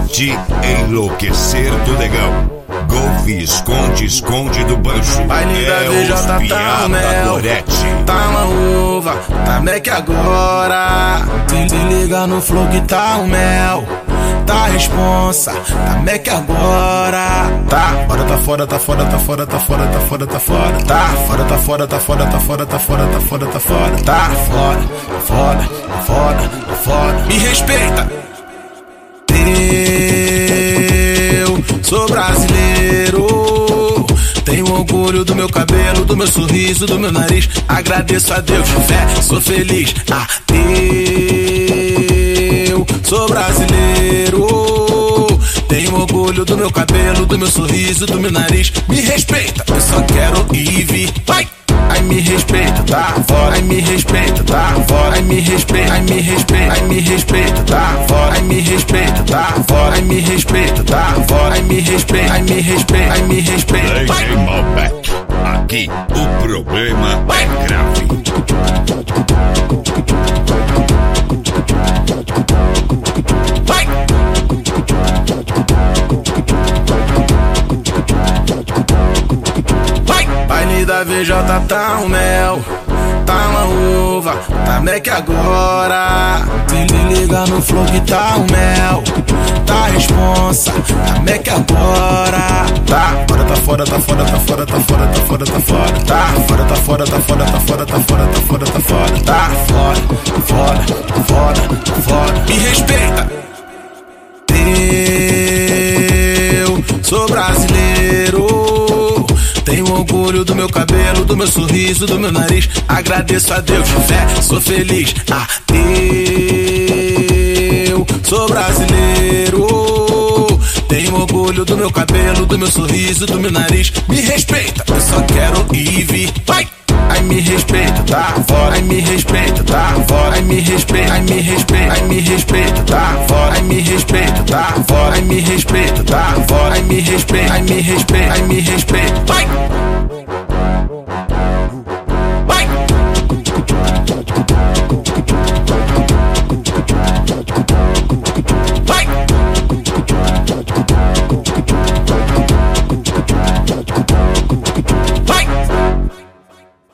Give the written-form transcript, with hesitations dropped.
Pode enlouquecer do negão. Golfe, esconde do banjo. Baile da VJ tá o mel, tá uma uva, tá Mac agora. Se liga no flow que tá o mel, tá responsa, tá Mac agora. Tá fora, tá fora, tá fora, tá fora, tá fora, tá fora, tá fora. Tá fora, tá fora, tá fora, tá fora, tá fora, tá fora, tá fora. Tá fora, fora, fora, fora. Me respeita. Eu sou brasileiro, tenho orgulho do meu cabelo, do meu sorriso, do meu nariz. Agradeço a Deus, fé, sou feliz. Eu sou brasileiro, tenho orgulho do meu cabelo, do meu sorriso, do meu nariz. Me respeita, eu só quero ir e vir. Vai! Ai me respeita, tá fora. Ai me respeita, tá fora. Ai me respeita, ai me respeita, ai me respeita, tá fora. Ai me respeita, tá fora. Ai me respeita, tá fora. Ai me respeita, ai me respeita, ai me respeita. DJ Malbec, aqui o problema é grave. Baile da VJ tá um mel, tá uma uva, tá Mac agora. Se liga no flow que tá um mel, tá responsa, tá Mac agora. Tá fora, tá fora, tá fora, tá fora, tá fora, tá fora, tá fora. Tá fora, tá fora, tá fora, tá fora, tá fora, tá fora, tá fora. Tá fora, fora, fora, fora. Me respeita. Eu sou brasileiro, tenho orgulho do meu cabelo, do meu sorriso, do meu nariz. Agradeço a Deus, fé, sou feliz. Eu sou brasileiro, tenho orgulho do meu cabelo, do meu sorriso, do meu nariz. Me respeita, eu só quero ir e vir. Vai! Ai me respeita, tá fora. Ai me respeita, tá fora. Ai me respeita, ai me respeita, ai me respeita, tá fora. Ai me respeita, tá fora. Ai me respeita, tá fora. Ai me respeita, ai me respeita, ai me respeita. Vai!